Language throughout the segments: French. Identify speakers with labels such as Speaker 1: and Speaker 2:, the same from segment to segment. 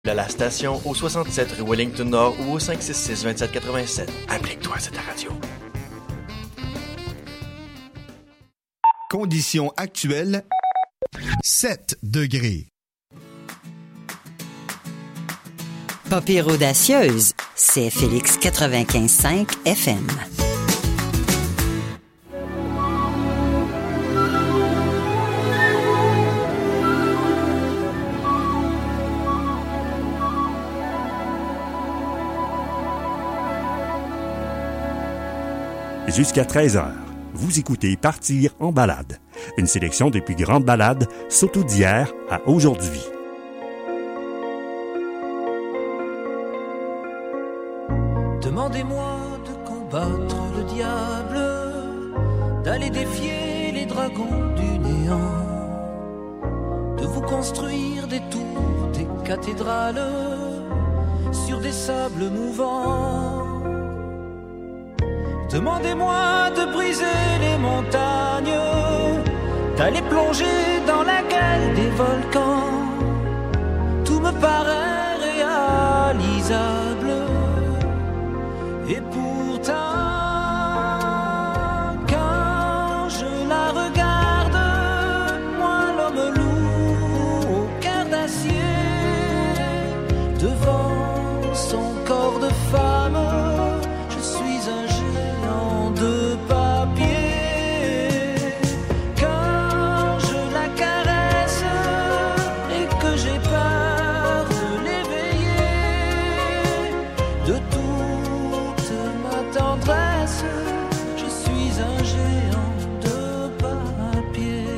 Speaker 1: À la station au 67 rue Wellington Nord ou au 566-2787. Applique-toi à cette radio.
Speaker 2: Conditions actuelles, 7 degrés.
Speaker 3: Pas pire audacieuse, c'est Félix 95.5 FM.
Speaker 4: Jusqu'à 13h, vous écoutez Partir en balade, une sélection des plus grandes balades, surtout d'hier à aujourd'hui.
Speaker 5: Demandez-moi de combattre le diable, d'aller défier les dragons du néant, de vous construire des tours, des cathédrales sur des sables mouvants. Demandez-moi de briser les montagnes, d'aller plonger dans la gueule des volcans. Tout me paraît réalisable. Et pourtant, quand je la regarde, moi l'homme loup au cœur d'acier, devant son corps de femme, je suis un de papier. Quand je la caresse et que j'ai peur de l'éveiller, de toute ma tendresse, je suis un géant de papier.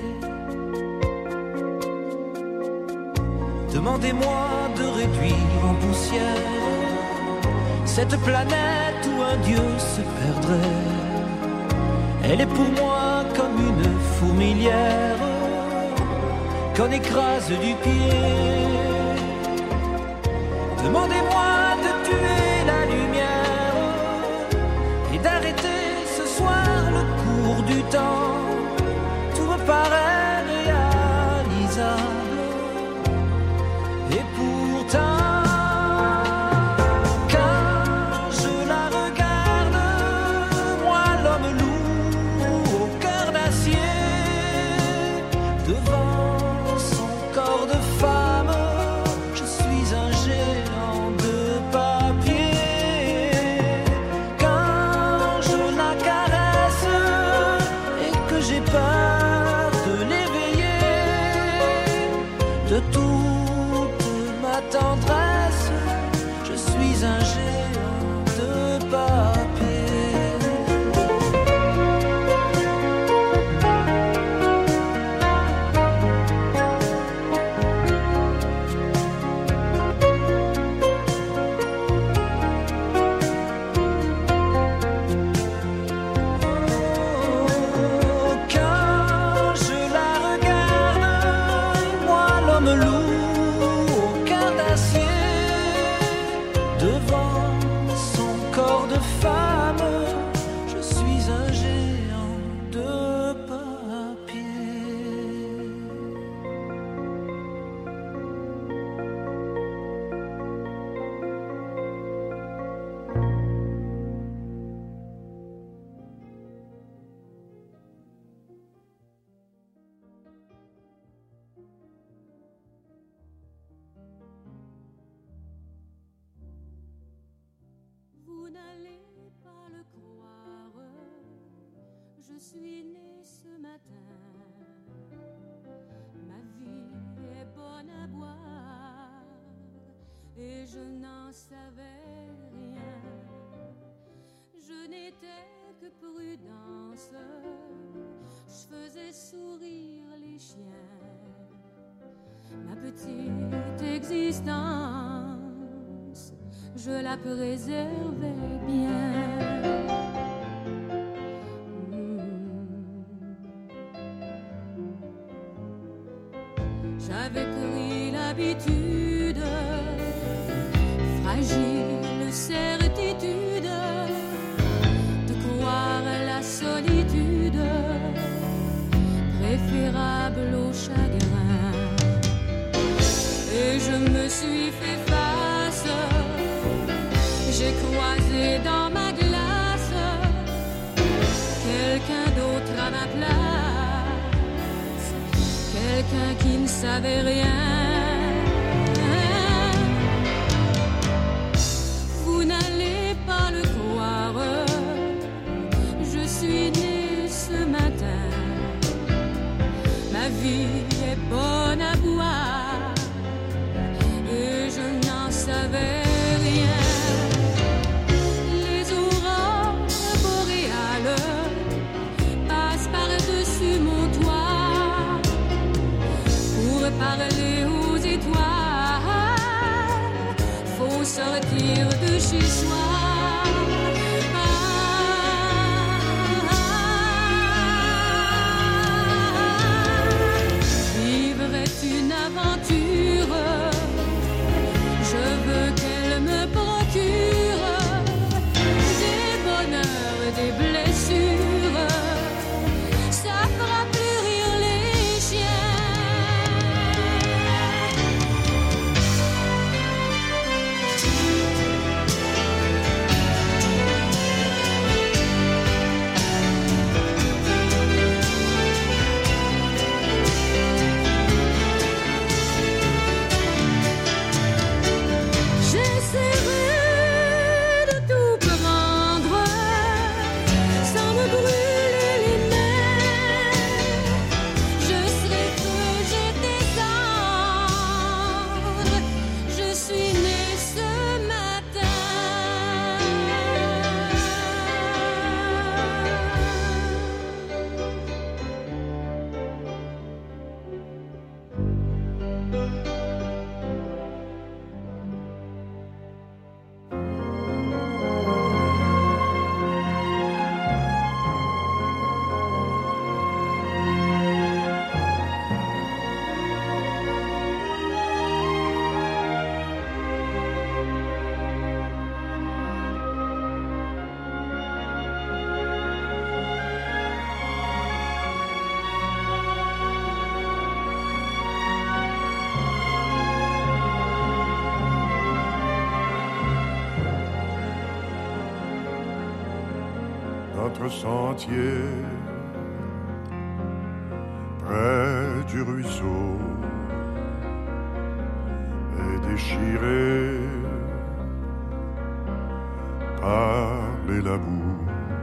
Speaker 5: Demandez-moi de réduire en poussière cette planète où un dieu se perdrait. Elle est pour moi comme une fourmilière qu'on écrase du pied. Demandez-moi de tuer la lumière et d'arrêter ce soir le cours du temps. Tout me paraît réalisable. Et pourtant, tendresse, je suis un géant de Quand je la regarde, moi l'homme loup devant son corps de femme, je suis un géant de papier.
Speaker 6: Vous n'allez pas le croire, je suis née ce matin. Ma vie est bonne à boire et je n'en savais rien. Je n'étais que prudence, je faisais sourire les chiens. Ma petite existence, je la préservais bien. J'avais pris l'habitude, fragile certitude, de croire à la solitude préférable au chagrin. Et je me suis laisser dans ma glace quelqu'un d'autre à ma place, quelqu'un qui ne savait rien. Vous n'allez pas le croire, je suis née ce matin. Ma vie est bonne à boire et je n'en savais rien. Les aurores boréales passent par-dessus mon toit pour parler aux étoiles. Faut sortir de chez soi. Une aventure, je veux qu'elle me procure des bonheurs, des blessures, ça fera plus rire les chiens.
Speaker 7: Notre sentier près du ruisseau est déchiré par les labours.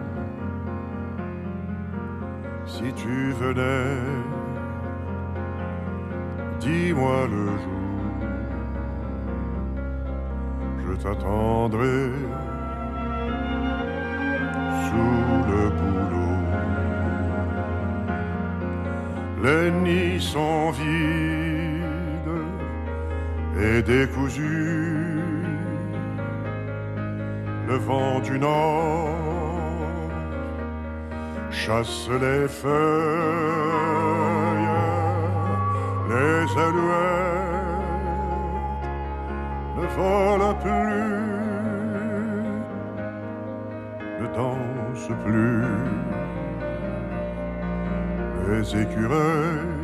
Speaker 7: Si tu venais, dis-moi le jour, je t'attendrai sous le bouleau. Les nids sont vides et décousus. Le vent du nord chasse les feuilles, les alouettes ne volent plus, ne dansent plus. Les écureuils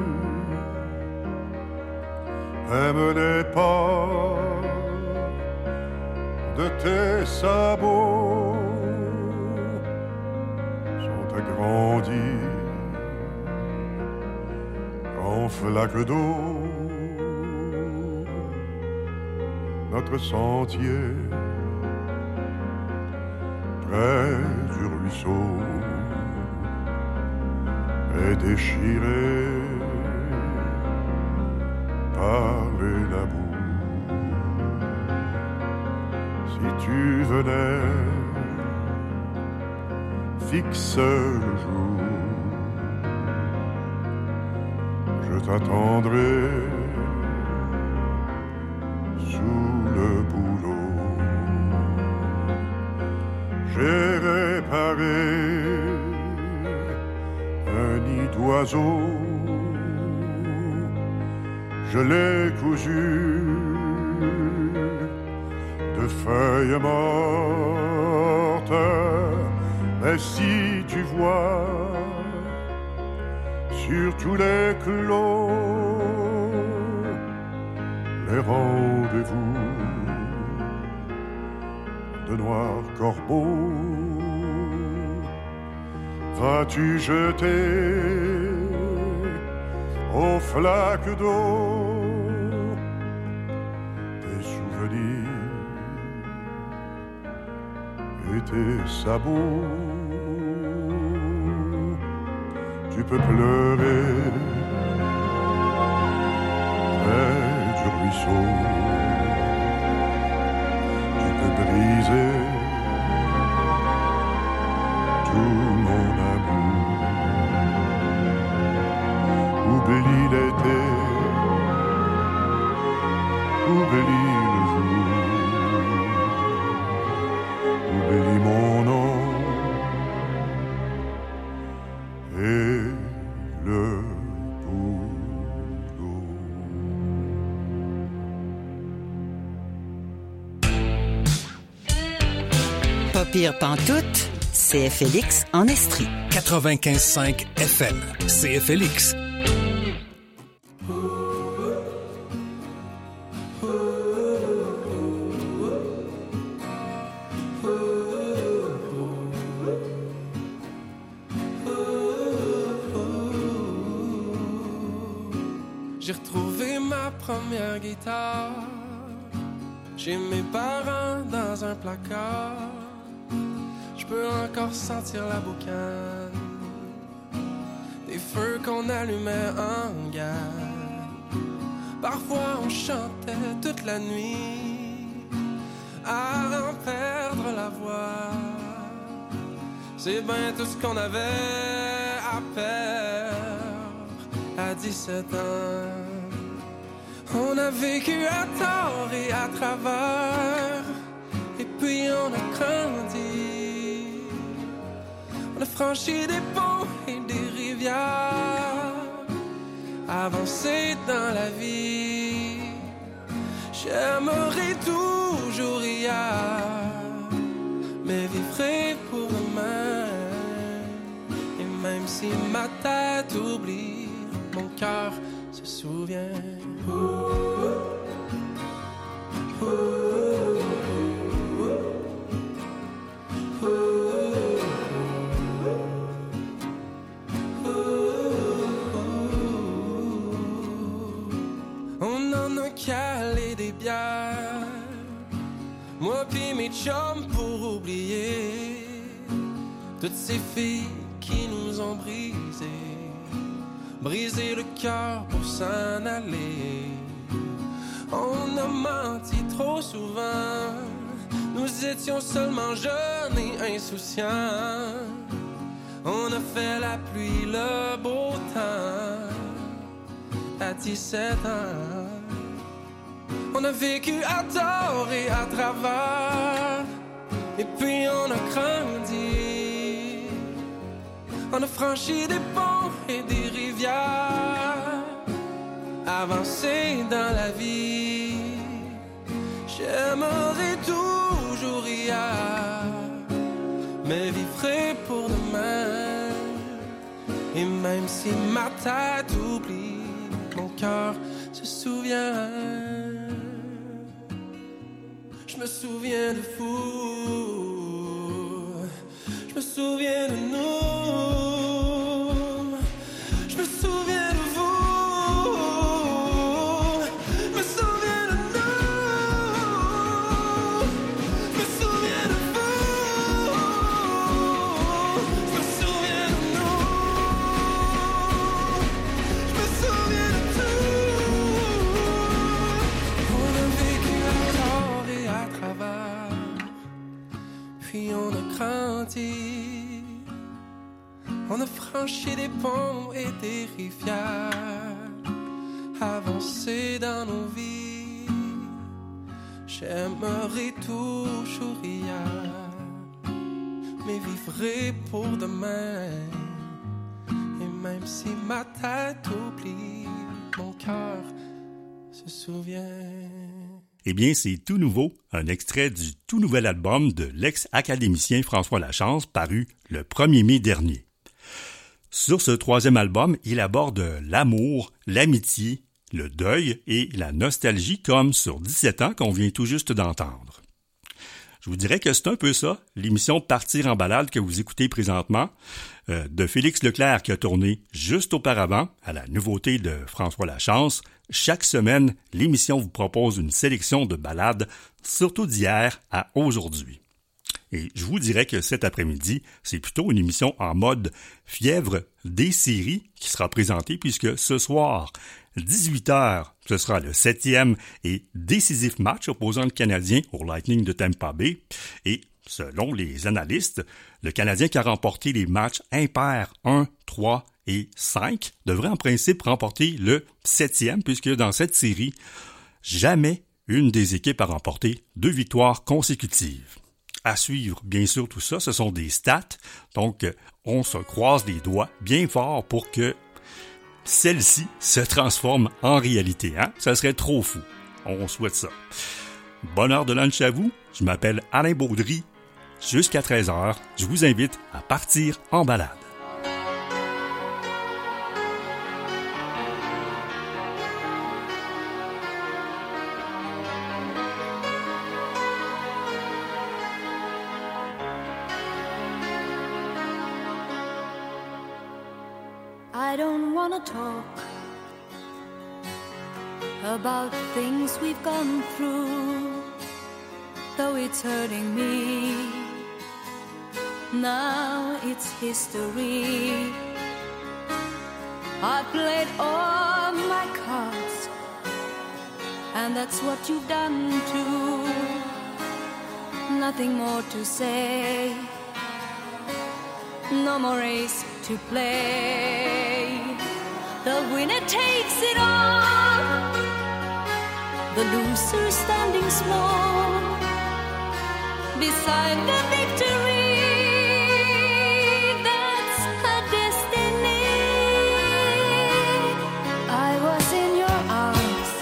Speaker 7: aiment les pas de tes sabots, sont agrandis en flaques d'eau. Notre sentier près du ruisseau est déchiré par les labours. Si tu venais, fixe le jour, je t'attendrai sous le bouleau. J'ai réparé un nid d'oiseau, je l'ai cousu de feuilles mortes. Mais si tu vois sur tous les clos les rendez-vous de noirs corbeaux. Vas-tu jeter aux flaques d'eau tes souvenirs et tes sabots? Tu peux pleurer près du ruisseau, tu peux briser tout mon amour. Oublie l'été, oublie le jour, oublie mon nom et le boulot.
Speaker 3: Pas pire pantoute, c'est Félix en Estrie.
Speaker 8: 95.5 FM, CFLX.
Speaker 9: J'ai retrouvé ma première guitare. J'ai mes parents dans un placard. Je peux encore sentir la boucane des feux qu'on allumait en gagne. Parfois on chantait toute la nuit à en perdre la voix. C'est bien tout ce qu'on avait à perdre à 17 ans. On a vécu à tort et à travers, et puis on a grandi. On a franchi des ponts et des rivières, avancé dans la vie. J'aimerais toujours hier, mais vivrai pour demain. Et même si ma tête oublie, mon cœur se souvient. On en a calé des bières, moi pis mes chums pour oublier toutes ces filles qui nous ont brisé le cœur pour s'en aller. On a menti trop souvent, nous étions seulement jeunes et insouciants. On a fait la pluie, le beau temps à 17 ans. On a vécu à tort et à travers, et puis on a grandi. On a franchi des ponts et des rivières, avancé dans la vie. J'aimerais toujours hier, mais vivrai pour demain. Et même si ma tête oublie, mon cœur se souvient. Je me souviens de fou, je me souviens de nous. Puis on a grandi, on a franchi des ponts et des rivières, avancé dans nos vies. J'aimerais toujours hier, mais vivrai pour demain. Et même si ma tête oublie, mon cœur se souvient.
Speaker 4: Eh bien, c'est tout nouveau, un extrait du tout nouvel album de l'ex-académicien François Lachance, paru le 1er mai dernier. Sur ce troisième album, il aborde l'amour, l'amitié, le deuil et la nostalgie comme sur 17 ans qu'on vient tout juste d'entendre. Je vous dirais que c'est un peu ça, l'émission Partir en balade que vous écoutez présentement, de Félix Leclerc qui a tourné juste auparavant, à la nouveauté de François Lachance. Chaque semaine, l'émission vous propose une sélection de balades, surtout d'hier à aujourd'hui. Et je vous dirais que cet après-midi, c'est plutôt une émission en mode fièvre des séries qui sera présentée puisque ce soir, 18h, ce sera le 7e et décisif match opposant le Canadien au Lightning de Tampa Bay. Et selon les analystes, le Canadien qui a remporté les matchs impairs 1, 3 et 5 devrait en principe remporter le 7e puisque dans cette série, jamais une des équipes a remporté 2 victoires consécutives. À suivre, bien sûr, tout ça, ce sont des stats, donc on se croise les doigts bien fort pour que celle-ci se transforme en réalité. Ça serait trop fou. On souhaite ça. Bonne heure de lunch à vous. Je m'appelle Alain Baudry. Jusqu'à 13h, je vous invite à partir en balade.
Speaker 6: I don't wanna talk about things we've gone through, though it's hurting me. Now it's history. I played all my cards, and that's what you've done too. Nothing more to say, no more race to play. The winner takes it all, the loser standing small beside the victory. That's her destiny. I was in your arms,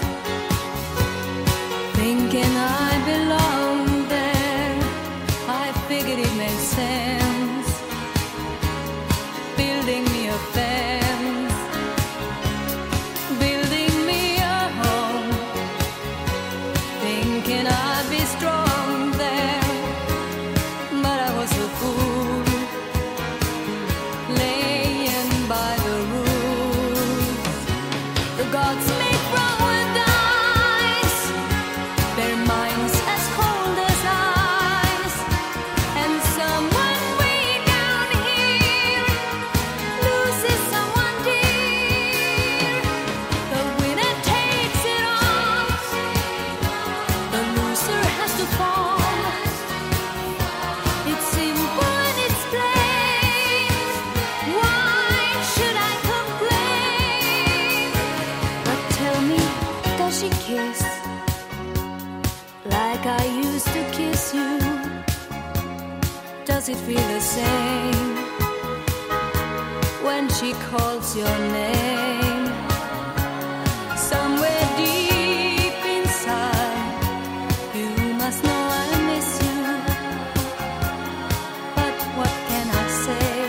Speaker 6: thinking I belonged there. I figured it made sense, building me a fence, building me a home, thinking I'd be strong there, but I was a fool, laying by the rules. The gods make wrong with eyes, their minds as cold as ice, and someone way down here loses someone dear. The winner takes it all, the loser has to fall. It's simple and it's plain. Why should I complain? But tell me, does she kiss like I used to kiss you? Does it feel the same when she calls your name? Somewhere deep inside, you must know I miss you. But what can I say?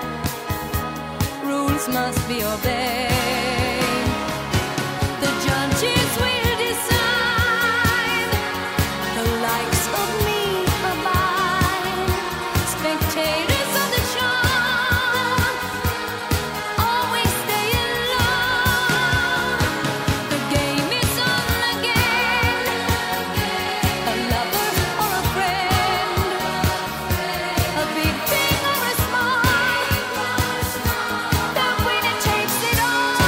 Speaker 6: Rules must be obeyed. The judges will decide, the likes of me abide. Spectators of the show always stay alone. The game is on again, a lover or a friend, a big thing or a small, the winner takes it all.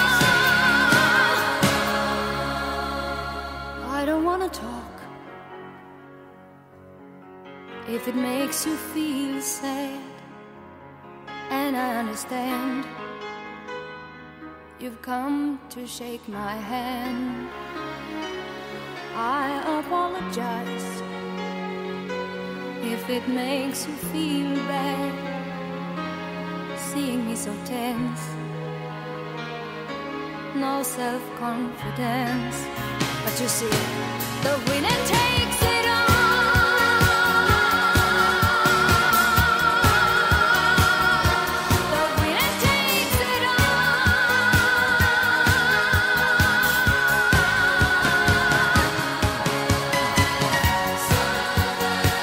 Speaker 6: I don't wanna talk if it makes you feel sad, and I understand. You've come to shake my hand. I apologize if it makes you feel bad, seeing me so tense, no self-confidence. But you see, the winner takes it all. The winner takes it all.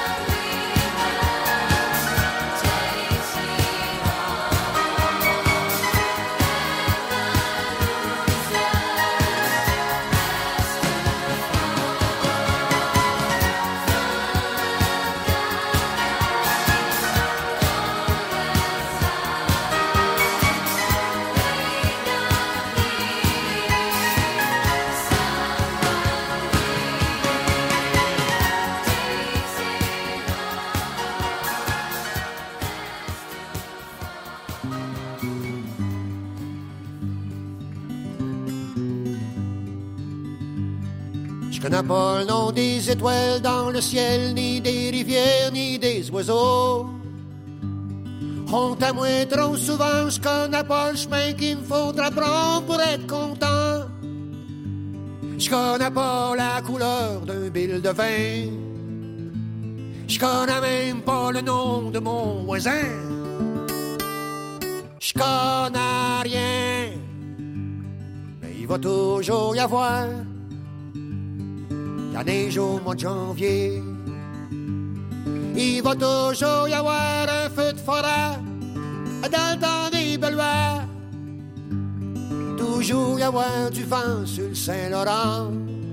Speaker 10: connais pas le nom des étoiles dans le ciel, ni des rivières, ni des oiseaux. Honte à moi trop souvent, je connais pas le chemin qu'il me faudra prendre pour être content. Je connais pas la couleur d'un bill de vin. Je connais même pas le nom de mon voisin. Je connais rien, mais il va toujours y avoir la neige au mois de janvier. Il va toujours y avoir un feu de forêt dans le temps des belois. Toujours y avoir du vent sur le Saint-Laurent.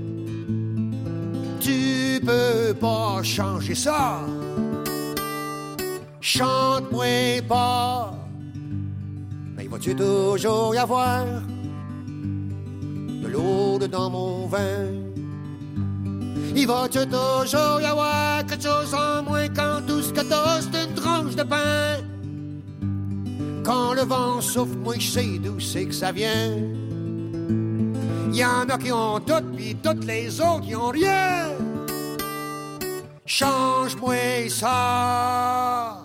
Speaker 10: Tu peux pas changer ça. Chante-moi pas. Mais va-tu toujours y avoir de l'eau dans mon vin? Il va-tu toujours y avoir quelque chose en moins quand tout ce que t'as c'est une tranche de pain? Quand le vent souffle, moi je sais d'où c'est que ça vient. Il y en a qui ont tout, puis toutes les autres qui ont rien. Change-moi ça.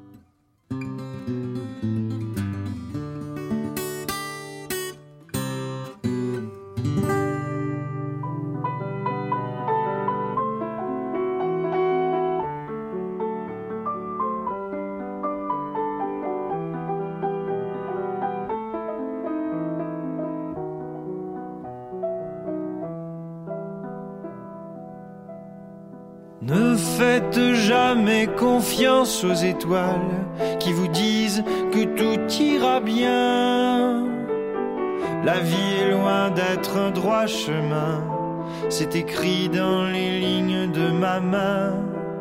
Speaker 5: Ne faites jamais confiance aux étoiles qui vous disent que tout ira bien. La vie est loin d'être un droit chemin, c'est écrit dans les lignes de ma main.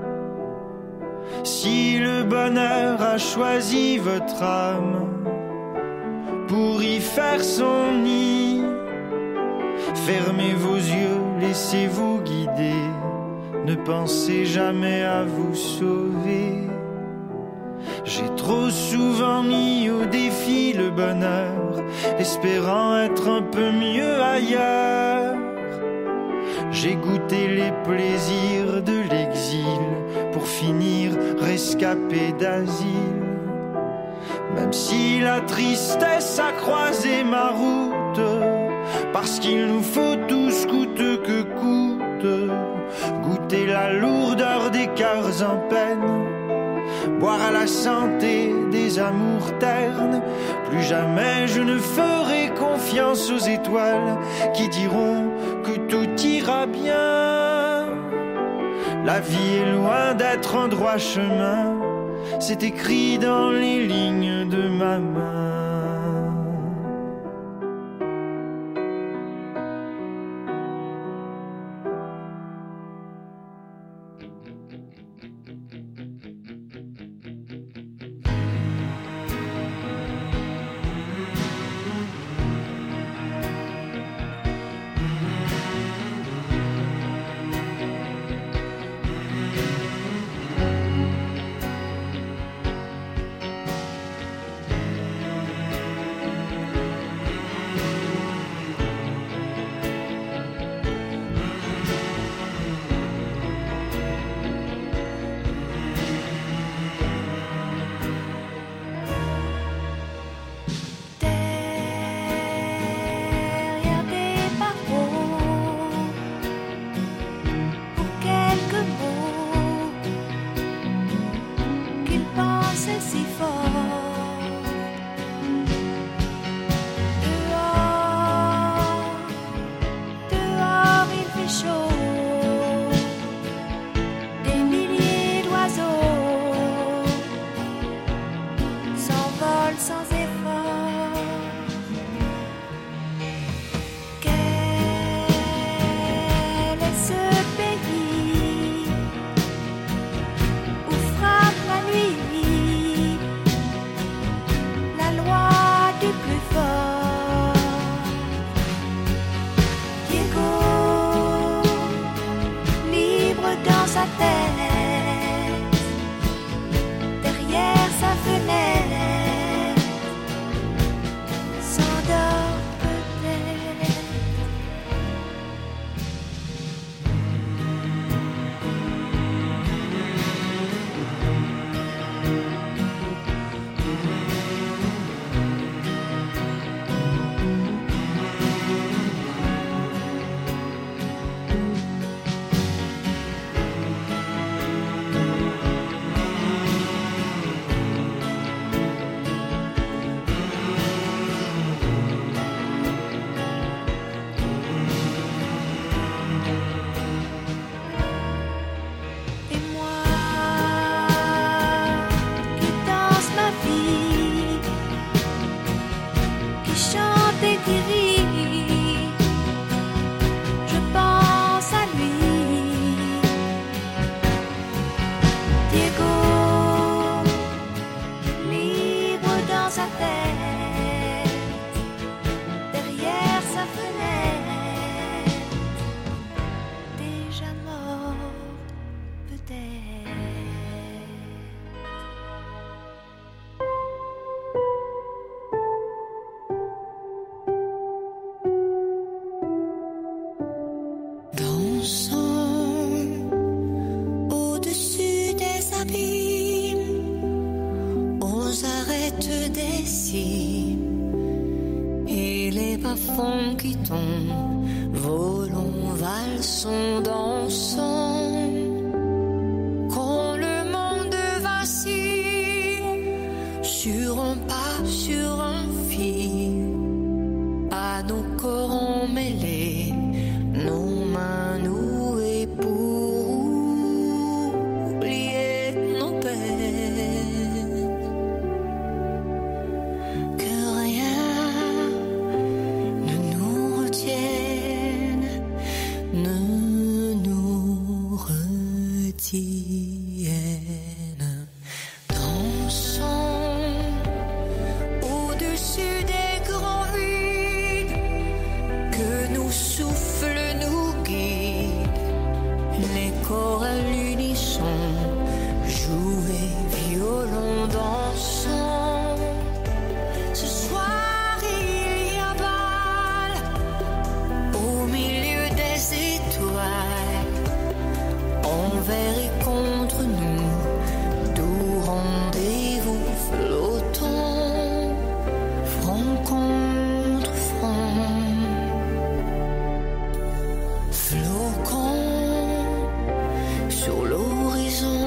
Speaker 5: Si le bonheur a choisi votre âme pour y faire son nid, fermez vos yeux, laissez-vous guider. Ne pensez jamais à vous sauver. J'ai trop souvent mis au défi le bonheur, espérant être un peu mieux ailleurs. J'ai goûté les plaisirs de l'exil pour finir rescapé d'asile. Même si la tristesse a croisé ma route, parce qu'il nous faut tous coûte que coûte goûter la lourdeur des cœurs en peine, boire à la santé des amours ternes. Plus jamais je ne ferai confiance aux étoiles qui diront que tout ira bien. La vie est loin d'être un droit chemin, c'est écrit dans les lignes de ma main.
Speaker 11: s'arrêtent des cimes et les bas-fonds qui tombent, volons, valsons, dansons. Quand le monde vacille sur un pas, sur un fil, à nos corps emmêlés, nos mains nouées pour oublier nos peines. Que rien ne nous retienne, ne nous retienne. Dansons au-dessus des grands vides, que nos souffles nous guident, les corps à l'unisson, jouer, violon, dansons. Ce soir il y a bal au milieu des étoiles, envers et contre nous, doux rendez-vous flottons, front contre front. Flocons sur l'horizon,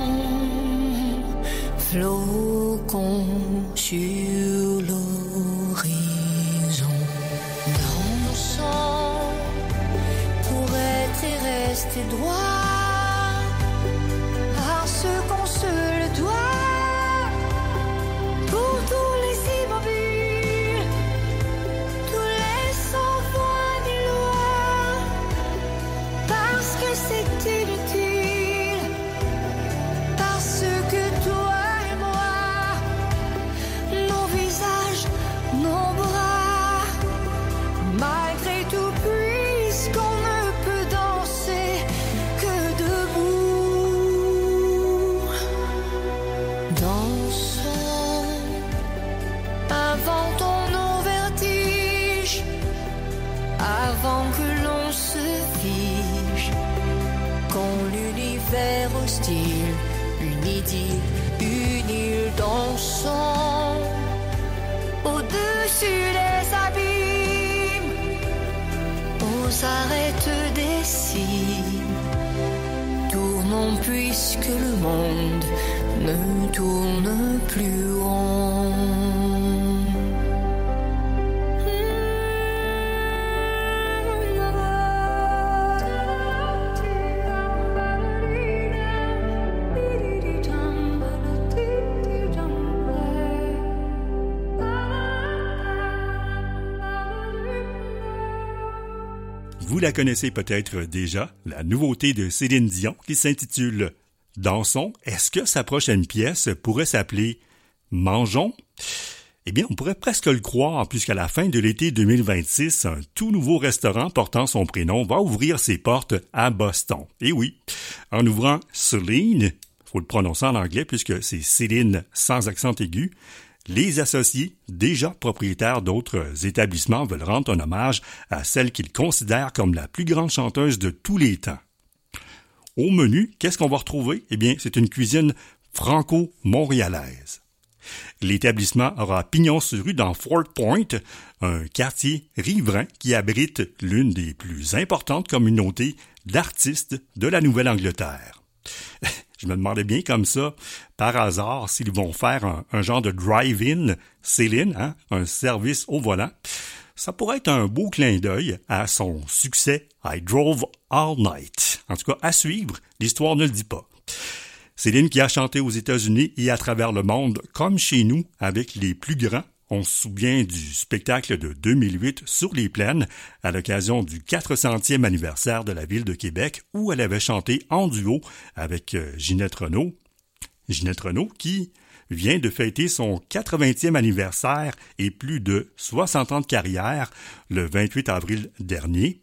Speaker 11: flocons sur l'horizon. Dansons pour être et rester droit, parce qu'on se le doit. Pour tous les immobiles, tous les sans voix ni loi, parce que c'est inutile, parce que toi et moi, nos visages, nos bras, malgré tout, puisqu'on ne peut danser que debout. Dansons, inventons nos vertiges, avant que l'on se fige. Quand l'univers hostile, une idylle, une île, dansons au-dessus des abîmes, aux arêtes des cimes. Tournons puisque le monde ne tourne plus rond.
Speaker 4: Vous la connaissez peut-être déjà, la nouveauté de Céline Dion qui s'intitule « Dansons ». Est-ce que sa prochaine pièce pourrait s'appeler « Mangeons ». Eh bien, on pourrait presque le croire, puisqu'à la fin de l'été 2026, un tout nouveau restaurant portant son prénom va ouvrir ses portes à Boston. Et oui, en ouvrant Céline, faut le prononcer en anglais puisque c'est Céline sans accent aigu, les associés, déjà propriétaires d'autres établissements, veulent rendre un hommage à celle qu'ils considèrent comme la plus grande chanteuse de tous les temps. Au menu, qu'est-ce qu'on va retrouver? Eh bien, c'est une cuisine franco-montréalaise. L'établissement aura pignon sur rue dans Fort Point, un quartier riverain qui abrite l'une des plus importantes communautés d'artistes de la Nouvelle-Angleterre. Je me demandais bien comme ça, par hasard, s'ils vont faire un genre de drive-in Céline, un service au volant. Ça pourrait être un beau clin d'œil à son succès « I Drove All Night ». En tout cas, à suivre, l'histoire ne le dit pas. Céline qui a chanté aux États-Unis et à travers le monde comme chez nous avec les plus grands. On se souvient du spectacle de 2008 sur les plaines à l'occasion du 400e anniversaire de la ville de Québec où elle avait chanté en duo avec Ginette Renault. Ginette Renault qui vient de fêter son 80e anniversaire et plus de 60 ans de carrière le 28 avril dernier.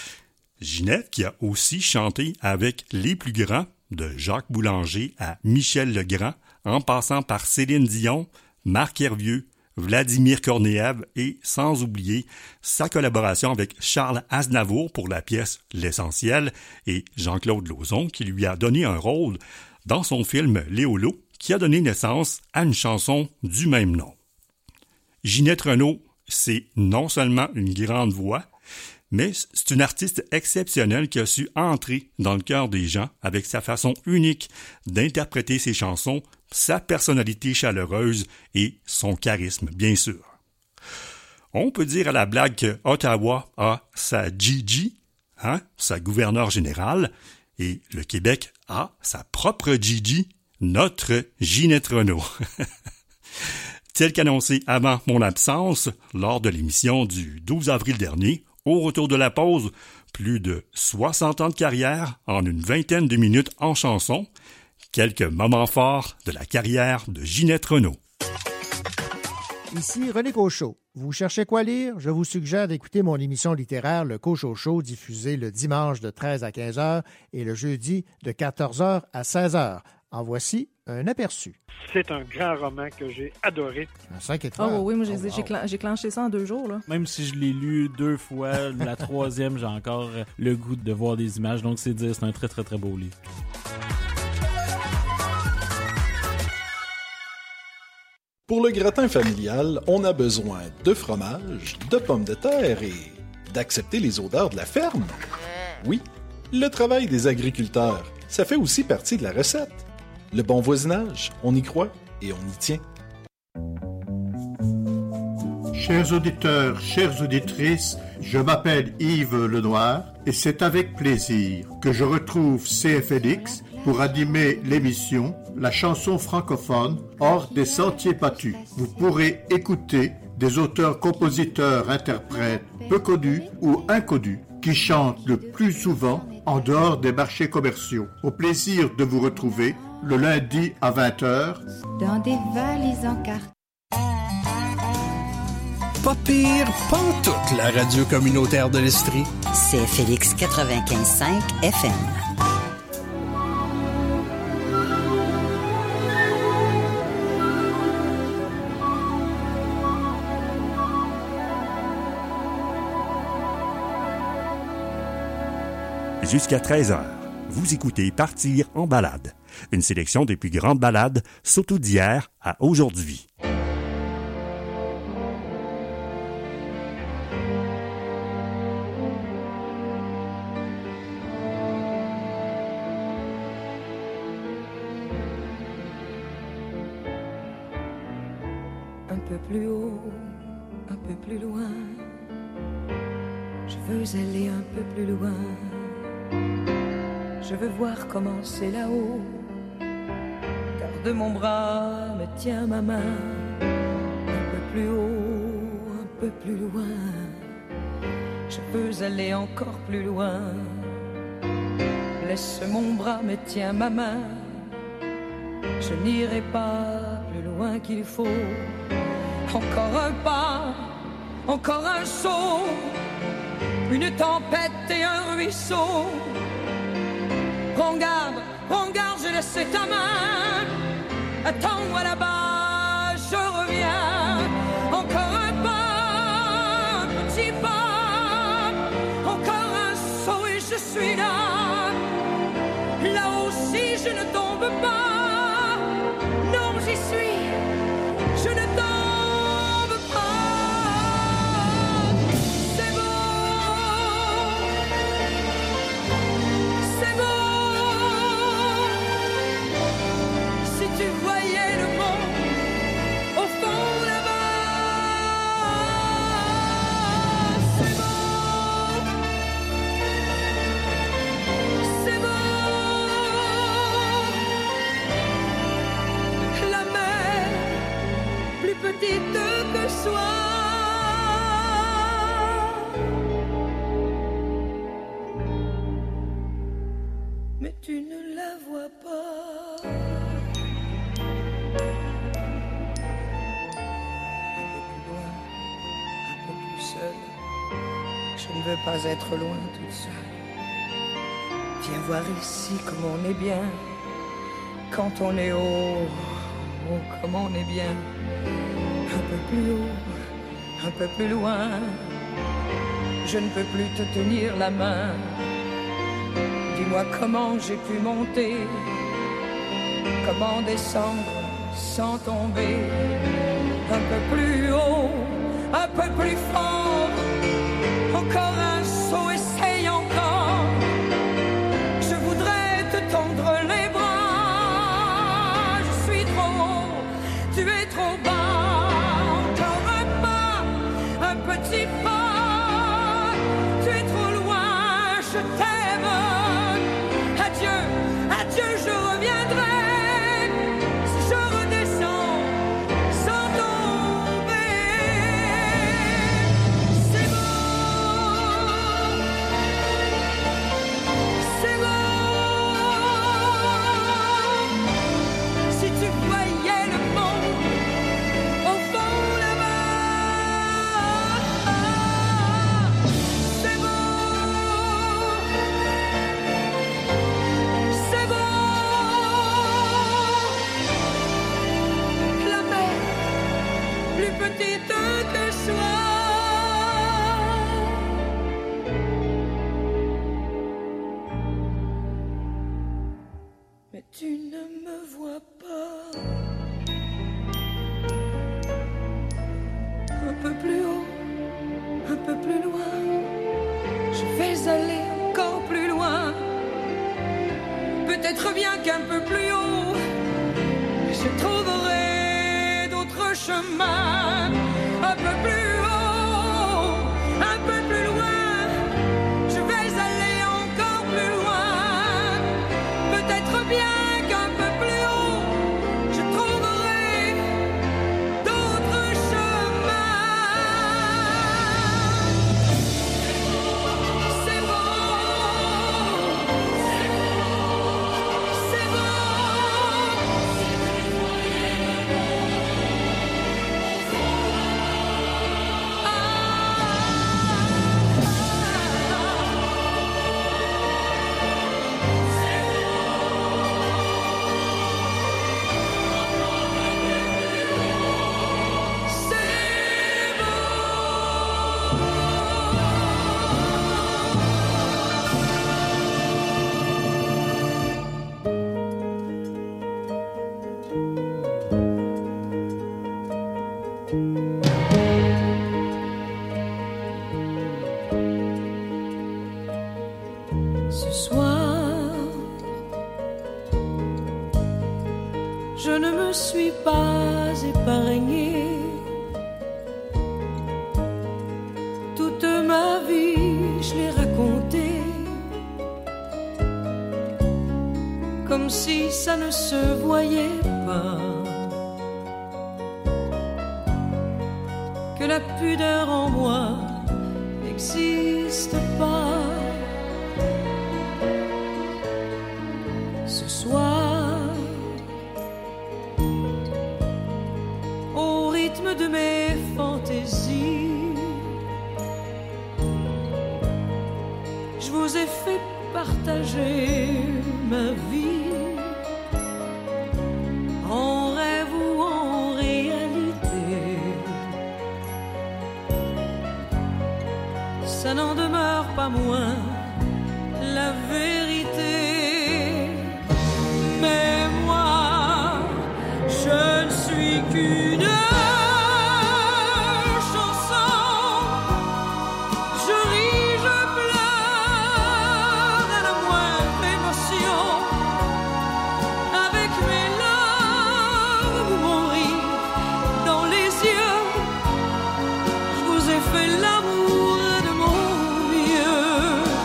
Speaker 4: Ginette qui a aussi chanté avec les plus grands, de Jacques Boulanger à Michel Legrand, en passant par Céline Dion, Marc Hervieux, Vladimir Korneev et sans oublier sa collaboration avec Charles Aznavour pour la pièce L'Essentiel et Jean-Claude Lauzon qui lui a donné un rôle dans son film Léolo qui a donné naissance à une chanson du même nom. Ginette Renault, c'est non seulement une grande voix, mais c'est une artiste exceptionnelle qui a su entrer dans le cœur des gens avec sa façon unique d'interpréter ses chansons, sa personnalité chaleureuse et son charisme, bien sûr. On peut dire à la blague que Ottawa a sa Gigi, sa gouverneure générale, et le Québec a sa propre Gigi, notre Ginette Renault. Tel qu'annoncé avant mon absence, lors de l'émission du 12 avril dernier, au retour de la pause, plus de 60 ans de carrière en une vingtaine de minutes en chanson, quelques moments forts de la carrière de Ginette Renault.
Speaker 12: Ici René Cochot. Vous cherchez quoi lire? Je vous suggère d'écouter mon émission littéraire Le Cochot Show, diffusée le dimanche de 13 à 15 h et le jeudi de 14 h à 16 h. En voici un aperçu.
Speaker 13: C'est un grand roman que j'ai adoré.
Speaker 12: Un 5 étoiles.
Speaker 14: Oh oui, moi j'ai clenché ça en 2 jours. Là.
Speaker 15: Même si je l'ai lu 2 fois, la 3e, j'ai encore le goût de voir des images. Donc c'est dire, c'est un très très très beau livre.
Speaker 16: Pour le gratin familial, on a besoin de fromage, de pommes de terre et d'accepter les odeurs de la ferme. Oui, le travail des agriculteurs, ça fait aussi partie de la recette. Le bon voisinage, on y croit et on y tient.
Speaker 17: Chers auditeurs, chères auditrices, je m'appelle Yves Lenoir et c'est avec plaisir que je retrouve CFLX pour animer l'émission La chanson francophone hors des sentiers battus. Vous pourrez écouter des auteurs, compositeurs, interprètes peu connus ou inconnus qui chantent le plus souvent en dehors des marchés commerciaux. Au plaisir de vous retrouver le lundi à 20h
Speaker 18: dans des valises en carton.
Speaker 8: Pas pire, pantoute, la radio communautaire de l'Estrie.
Speaker 3: C'est Félix 95.5 FM.
Speaker 4: Jusqu'à 13 h, vous écoutez Partir en balade, une sélection des plus grandes balades, surtout d'hier à aujourd'hui.
Speaker 11: Un peu plus haut, un peu plus loin, je veux aller un peu plus loin. Je veux voir comment c'est là-haut, car de mon bras me tient ma main. Un peu plus haut, un peu plus loin, je veux aller encore plus loin. Laisse mon bras me tient ma main, je n'irai pas plus loin qu'il faut. Encore un pas, encore un saut, une tempête et un ruisseau. Prends garde, je laisse ta main. Attends-moi là-bas, je reviens. Encore un pas, un petit pas, encore un saut et je suis là. Là aussi je ne tombe pas. Non, j'y suis, je ne tombe pas. C'est beau, c'est beau. Tu voyais le monde au fond là-bas. C'est beau, c'est beau. La mer, plus petite que soi. Mais tu ne la vois pas. Je ne veux pas être loin toute seule. Viens voir ici comme on est bien. Quand on est haut, oh, comme on est bien. Un peu plus haut, un peu plus loin. Je ne peux plus te tenir la main. Dis-moi comment j'ai pu monter, comment descendre sans tomber. un peu plus haut, un peu plus fort. Encore un saut, essaye encore. Je voudrais te tendre les bras. Je suis trop haut, tu es trop bas. Encore un pas, un petit pas. Tu es trop loin, je t'aime. Adieu, adieu, je reviendrai. Mais tu ne me vois pas. Un peu plus haut, un peu plus loin. Je vais aller encore plus loin. Peut-être bien qu'un peu plus haut, je trouverai d'autres chemins. Un peu plus haut, un peu plus loin. Je vais aller encore plus loin. Peut-être bien qu'un peu plus haut, je trouverai d'autres chemins. C'est bon, c'est bon. Ce soir, je ne me suis pas épargnée. Toute ma vie, je l'ai racontée, comme si ça ne se voyait pas. Que la pudeur en moi n'existe pas. Ce soir, au rythme de mes fantaisies, je vous ai fait partager ma vie, en rêve ou en réalité. Ça n'en demeure pas moins la vérité. Mais moi, je ne suis qu'une chanson. Je ris, je pleure à la moindre émotion. Avec mes larmes ou mon rire dans les yeux, je vous ai fait l'amour de mon mieux.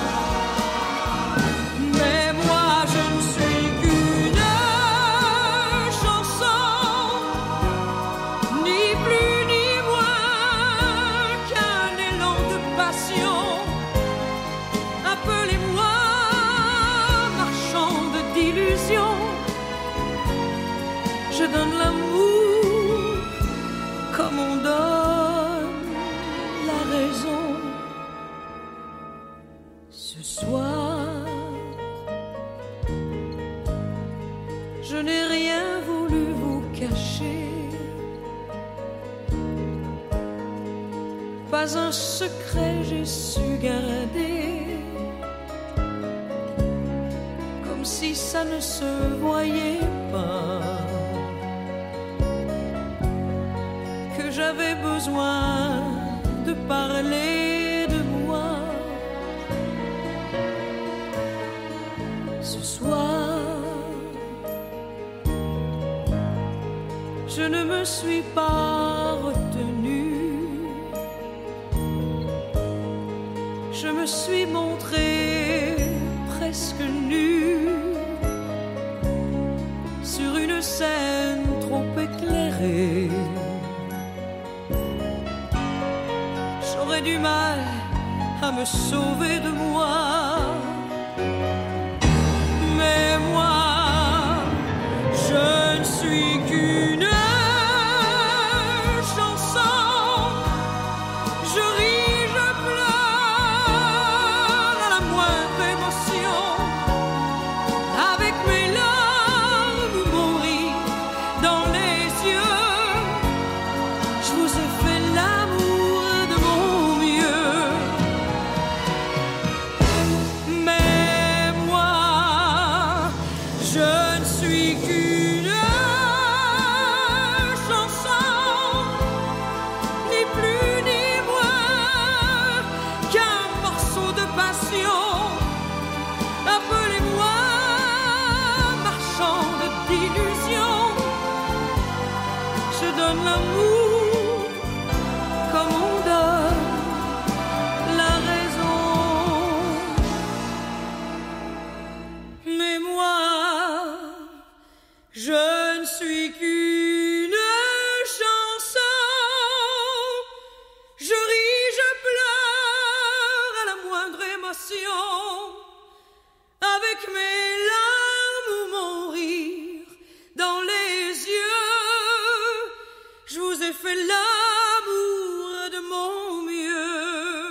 Speaker 11: Mais moi, je ne suis qu'une chanson, ni plus ni moins qu'un élan de passion. Appelez-moi marchande d'illusions. Je donne l'amour comme on donne la raison. Ce soir, je n'ai rien voulu vous cacher. Pas un secret j'ai su garder, comme si ça ne se voyait pas. Que j'avais besoin de parler de moi. Ce soir, je ne me suis pas retenue. Je me suis montrée presque nue sur une scène trop éclairée. J'aurais du mal à me sauver de moi. Mais moi, je ne suis qu'une chanson. Je ris, je pleure à la moindre émotion. Avec mes larmes, mon rire dans les yeux. Je vous ai fait l'amour de mon mieux. Mais moi, je ne suis qu'une chanson, ni plus ni moins qu'un morceau de passion. Appelez-moi marchande d'illusions. Je donne l'amour comme on donne la raison. Mais moi, je ne suis qu'une chanson. Je ris, je pleure à la moindre émotion. Avec mes larmes ou mon rire dans les yeux. Je vous ai fait l'amour de mon mieux.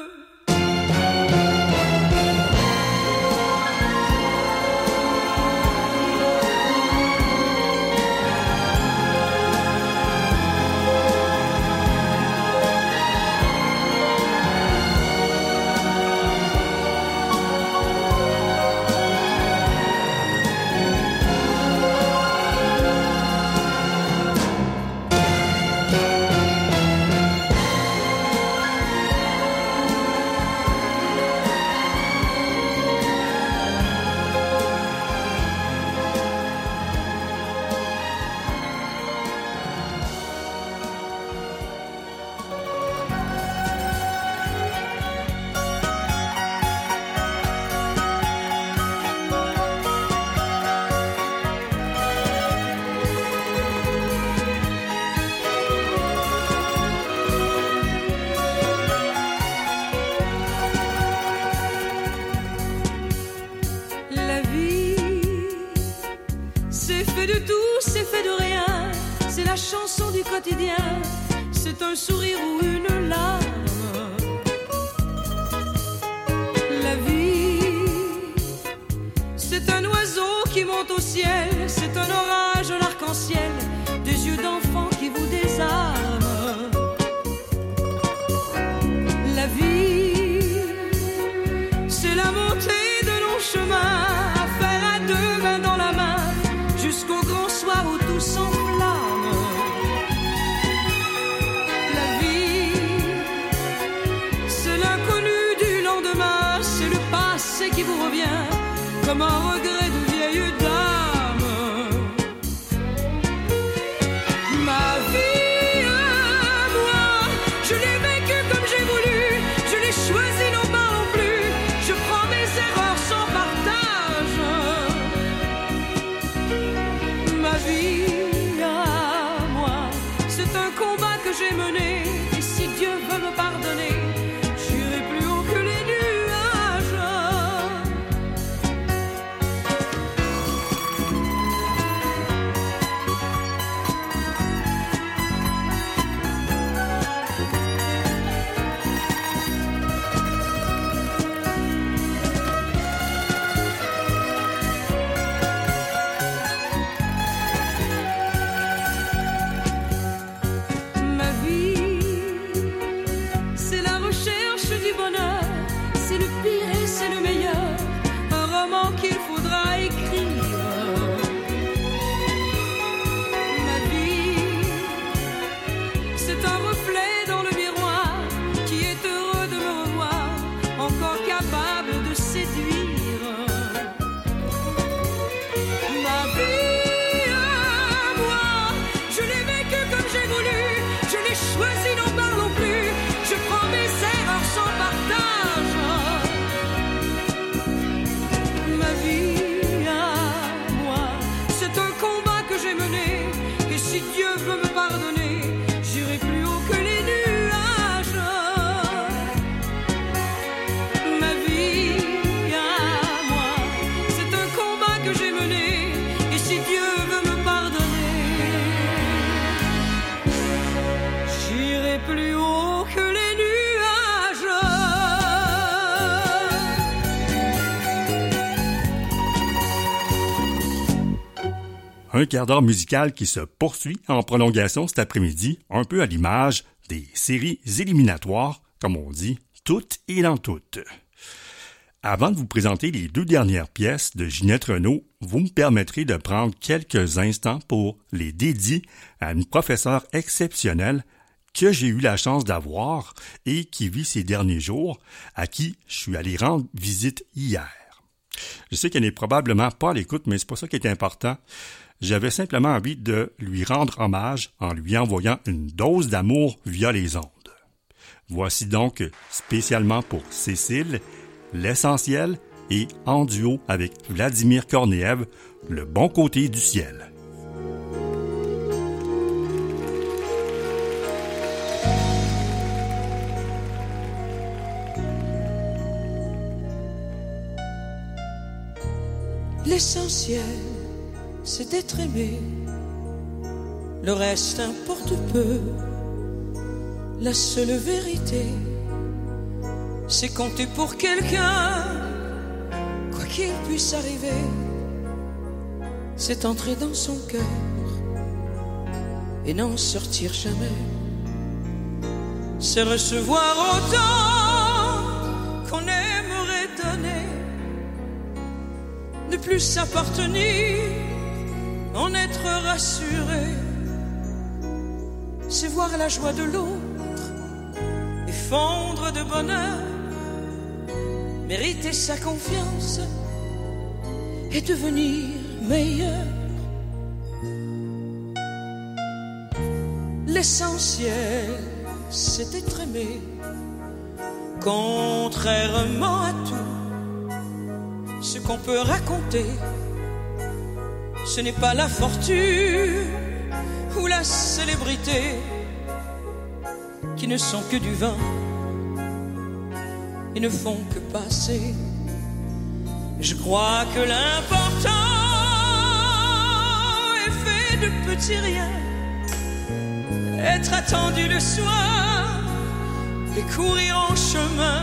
Speaker 11: La vie, c'est fait de tout, c'est fait de rien. C'est la chanson du quotidien. C'est un sourire ou une larme. La vie, c'est un oiseau qui monte au ciel. C'est un orage, un arc-en-ciel. Des yeux d'enfant qui vous désarment. La vie, c'est la montée de longs chemins à faire à deux, main dans la main, jusqu'au grand soir où tout s'enflamme. La vie, c'est l'inconnu du lendemain, c'est le passé qui vous revient comme un regret de vieille dame. Ma vie à moi, je l'ai vécue comme j'ai voulu, je l'ai choisie non pas non plus, je prends mes erreurs sans partage. Ma vie à moi, c'est un combat que j'ai mené, et si Dieu veut me pardonner, j'irai plus haut que les nuages. Ma vie, si Dieu veut me pardonner, j'irai plus haut que les nuages. Ma vie à moi, c'est un combat que j'ai mené, et si Dieu veut me pardonner, j'irai plus haut que les
Speaker 4: Un quart d'heure musical qui se poursuit en prolongation cet après-midi, un peu à l'image des séries éliminatoires, comme on dit, toutes et dans toutes. Avant de vous présenter les 2 dernières pièces de Ginette Renault, vous me permettrez de prendre quelques instants pour les dédier à une professeure exceptionnelle que j'ai eu la chance d'avoir et qui vit ces derniers jours, à qui je suis allé rendre visite hier. Je sais qu'elle n'est probablement pas à l'écoute, mais c'est pas ça qui est important. J'avais simplement envie de lui rendre hommage en lui envoyant une dose d'amour via les ondes. Voici donc, spécialement pour Cécile, l'essentiel et en duo avec Vladimir Korneev, le bon côté du ciel.
Speaker 5: L'essentiel, c'est d'être aimé. Le reste importe peu. La seule vérité, c'est compter pour quelqu'un. Quoi qu'il puisse arriver, c'est entrer dans son cœur et n'en sortir jamais. C'est recevoir autant qu'on aimerait donner. Ne plus s'appartenir, en être rassuré. C'est voir la joie de l'autre et fondre de bonheur. Mériter sa confiance et devenir meilleur. L'essentiel, c'est d'être aimé. Contrairement à tout ce qu'on peut raconter, ce n'est pas la fortune ou la célébrité qui ne sont que du vin et ne font que passer. Je crois que l'important est fait de petits riens. Être attendu le soir et courir en chemin.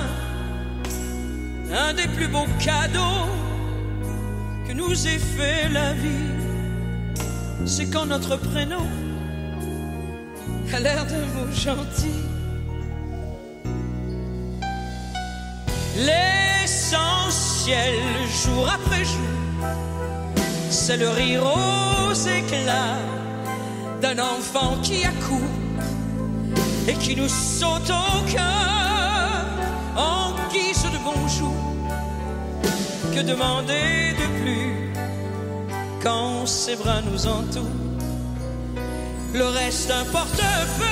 Speaker 5: Un des plus beaux cadeaux que nous ait fait la vie, c'est quand notre prénom a l'air d'un mot gentil. L'essentiel, jour après jour, c'est le rire aux éclats d'un enfant qui accourt et qui nous saute au cœur en guise de bonjour. Que demander de plus quand ses bras nous entourent? Le reste importe peu.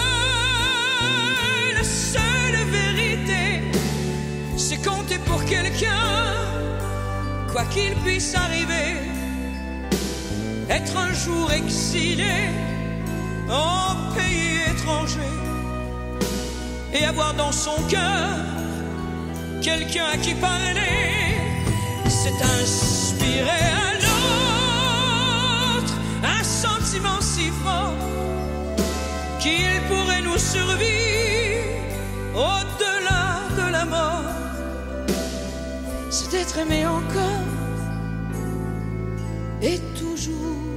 Speaker 5: La seule vérité, c'est compter pour quelqu'un, quoi qu'il puisse arriver. Être un jour exilé en pays étranger et avoir dans son cœur quelqu'un à qui parler. C'est inspirer à l'autre un sentiment si fort qu'il pourrait nous survivre au-delà de la mort. C'est d'être aimé encore et toujours.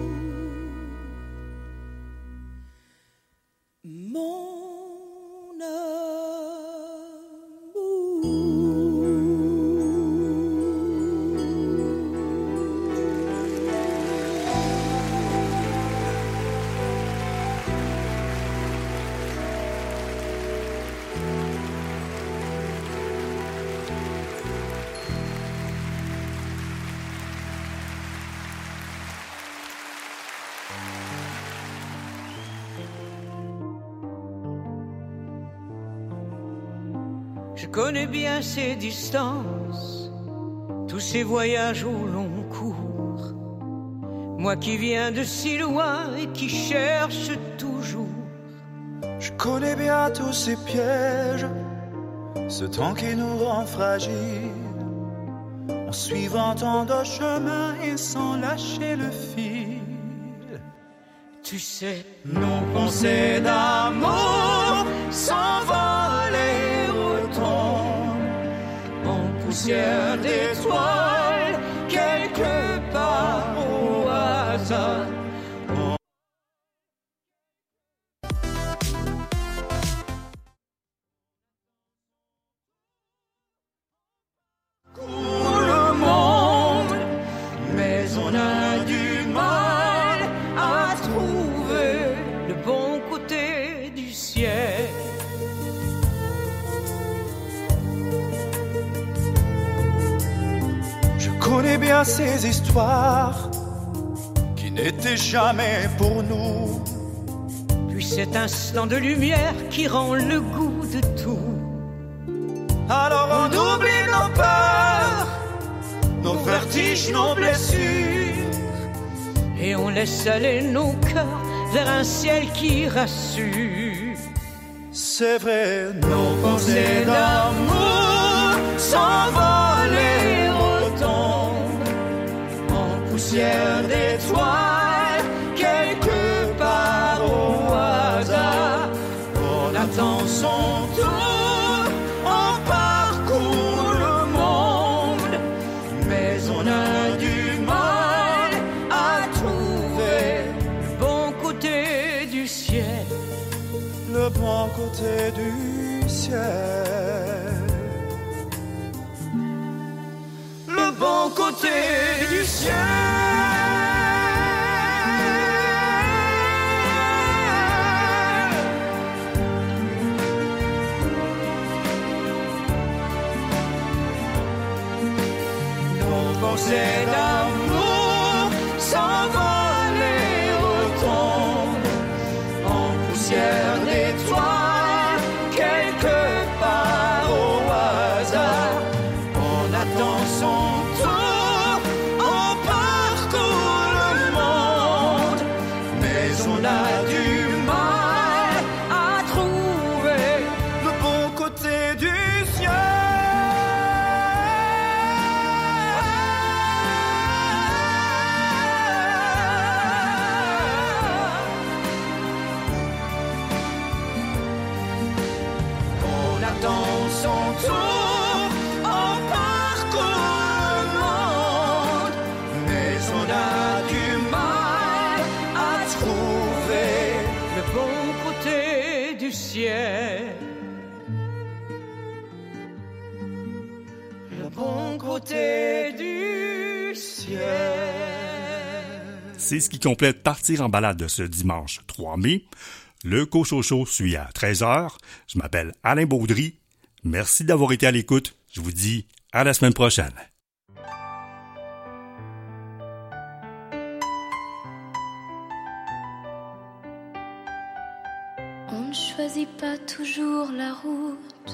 Speaker 5: Je connais bien ces distances, tous ces voyages au long cours. Moi qui viens de si loin et qui cherche toujours.
Speaker 19: Je connais bien tous ces pièges, ce temps qui nous rend fragiles, en suivant tant de chemins et sans lâcher le fil.
Speaker 5: Tu sais, nos pensées d'amour s'envolent et retombent en poussière d'étoiles, quelque part au hasard. Le monde, mais on a du mal à trouver le bon côté du ciel.
Speaker 19: Je connais bien ces histoires qui n'étaient jamais pour nous.
Speaker 5: Puis cet instant de lumière qui rend le goût de tout.
Speaker 19: Alors on oublie nos peurs, nos vertiges, nos blessures,
Speaker 5: et on laisse aller nos cœurs vers un ciel qui rassure.
Speaker 19: C'est vrai, nos pensées d'amour s'envolent et retombent en poussière d'étoiles, quelque part au hasard. On attend son tour, on parcourt le monde, mais on a du mal à trouver
Speaker 5: le bon côté du ciel.
Speaker 19: Le bon côté du ciel.
Speaker 5: Le bon côté du ciel. Nos pensées d'amour s'envolent et retombent en poussière d'étoiles, quelque part au hasard. On attend son tour, on parcourt le monde, mais on a du mal à trouver
Speaker 19: le bon côté du ciel.
Speaker 5: On attend son tour, on parcourt le monde, mais on a du mal à trouver le bon côté du ciel. Le bon côté du ciel.
Speaker 4: C'est ce qui complète Partir en balade de ce dimanche 3 mai. Le Cochocho suit à 13h. Je m'appelle Alain Baudry. Merci d'avoir été à l'écoute. Je vous dis à la semaine prochaine.
Speaker 20: On ne choisit pas toujours la route,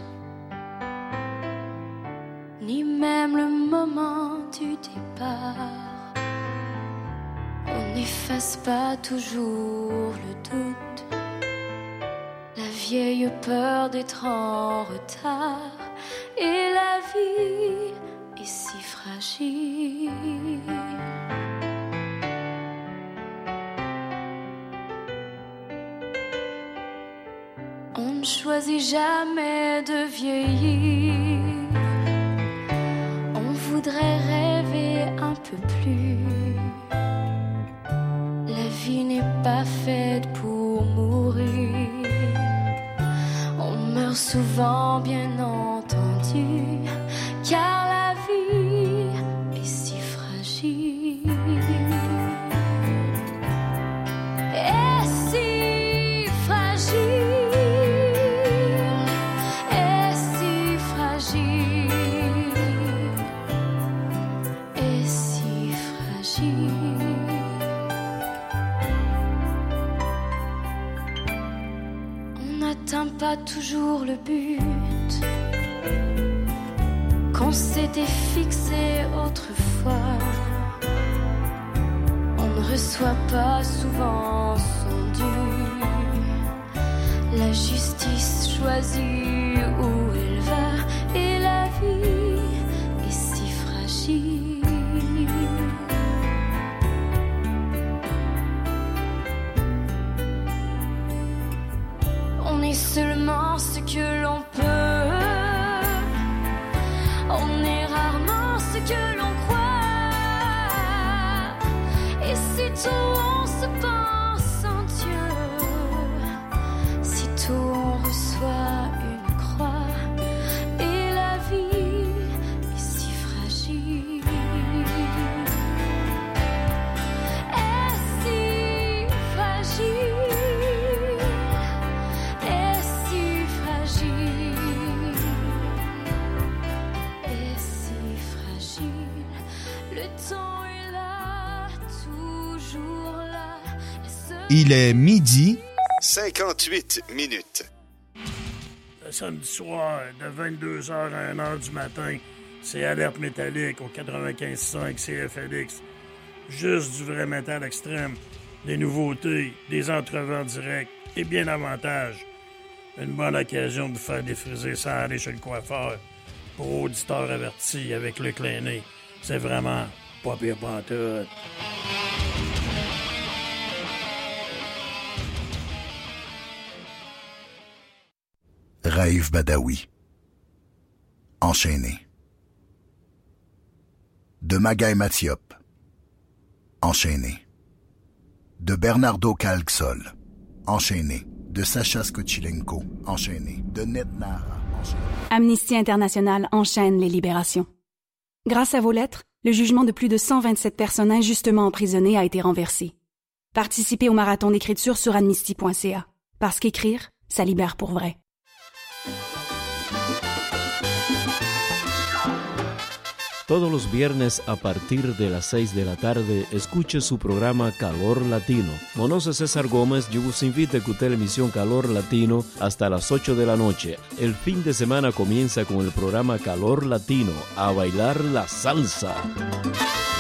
Speaker 20: ni même le moment du départ. On n'efface pas toujours le doute, la vieille peur d'être en retard. Et la vie est si fragile. On ne choisit jamais de vieillir. On voudrait rêver un peu plus. La vie n'est pas faite pour mourir. On meurt souvent, bien entendu, car la vie est si fragile. Et si fragile. Et si fragile. Et si fragile. On n'atteint pas toujours le but qu'on s'était fixé autrefois. On ne ne reçoit pas souvent son dû. La justice choisit où elle va et la vie est si fragile. On est seulement ce que l'on peut. On est rarement ce que l'on croit. Et si tôt on se pense en Dieu, si tôt on reçoit une croix, et la vie est si fragile. Est si fragile. Est si fragile. Est si fragile. Le temps est là, toujours là.
Speaker 2: Il est midi
Speaker 21: 58 minutes.
Speaker 22: Le samedi soir, de 22h à 1h du matin, c'est Alerte Métallique au 95.5 CFLX. Juste du vrai métal extrême, des nouveautés, des entrevues en direct et bien davantage. Une bonne occasion de vous faire défriser sans aller chez le coiffeur. Pour auditeurs avertis avec Luc Lainé, c'est vraiment pas pire pantoute.
Speaker 23: Raïf Badawi. Enchaîné. De Magaï Mathiop. Enchaîné. De Bernardo Calxol. Enchaîné. De Sacha Skochilenko. Enchaîné. De Ned Nara. Enchaîné.
Speaker 24: Amnesty International enchaîne les libérations. Grâce à vos lettres, le jugement de plus de 127 personnes injustement emprisonnées a été renversé. Participez au marathon d'écriture sur amnesty.ca. Parce qu'écrire, ça libère pour vrai.
Speaker 25: Todos los viernes a partir de las 6 de la tarde, escuche su programa Calor Latino. Mon nom c'est César Gómez, je vous invite a écouter l'émission Calor Latino hasta las 8 de la noche. El fin de semana comienza con el programa Calor Latino, a bailar la salsa.